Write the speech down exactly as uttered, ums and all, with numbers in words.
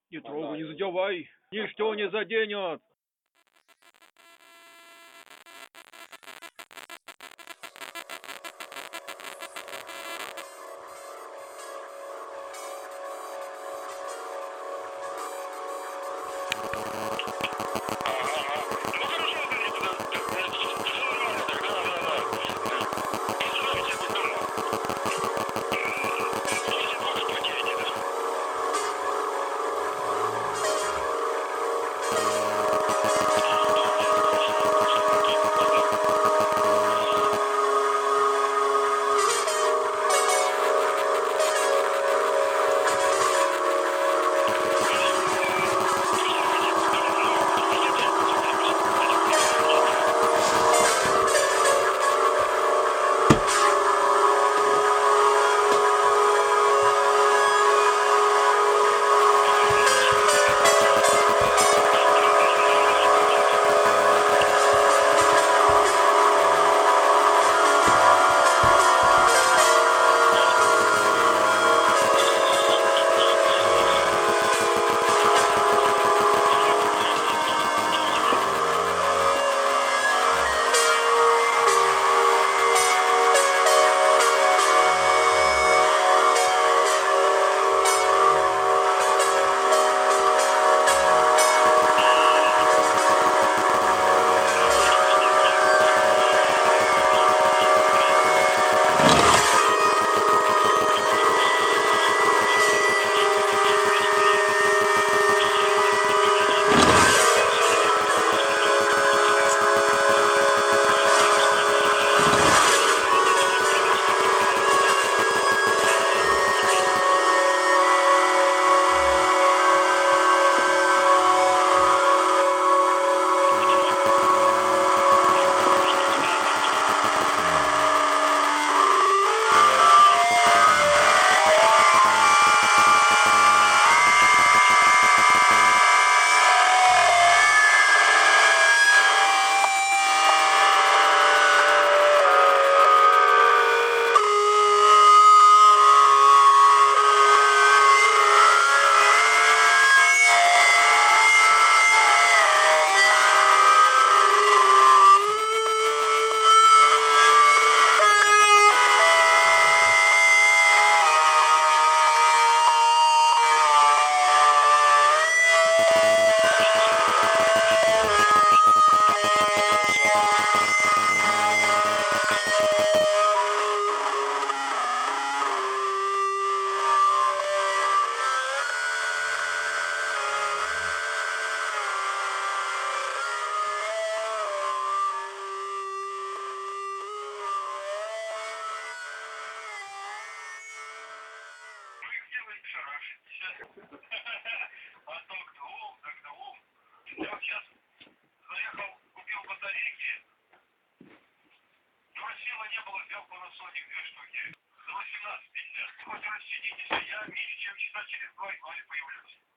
Не трогай, не задевай, ничто не заденет. Потом к двум, так к двум. Я вот сейчас заехал, купил батарейки. Но силы не было, взял Panasonic две штуки. За восемнадцать пятьдесят. Хоть рассидитесь, я меньше чем часа через два и два появлюсь.